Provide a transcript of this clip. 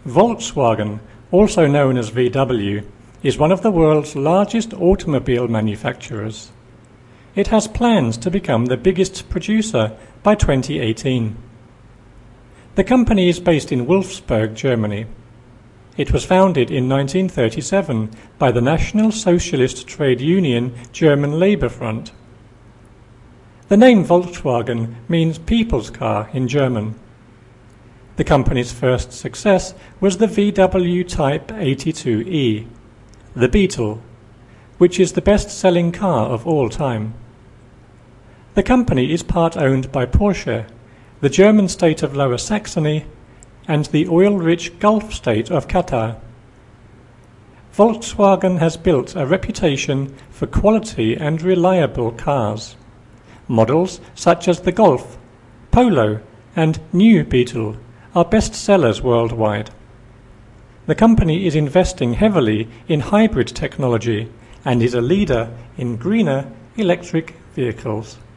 Volkswagen, also known as VW, is one of the world's largest automobile manufacturers. It has plans to become the biggest producer by 2018. The company is based in Wolfsburg, Germany. It was founded in 1937 by the National Socialist Trade Union German Labour Front. The name Volkswagen means people's car in German. The company's first success was the VW Type 82e, the Beetle, which is the best-selling car of all time. The company is part owned by Porsche, the German state of Lower Saxony, and the oil-rich Gulf state of Qatar. Volkswagen has built a reputation for quality and reliable cars. Models such as the Golf, Polo, and New Beetle are best sellers worldwide. The company is investing heavily in hybrid technology and is a leader in greener electric vehicles.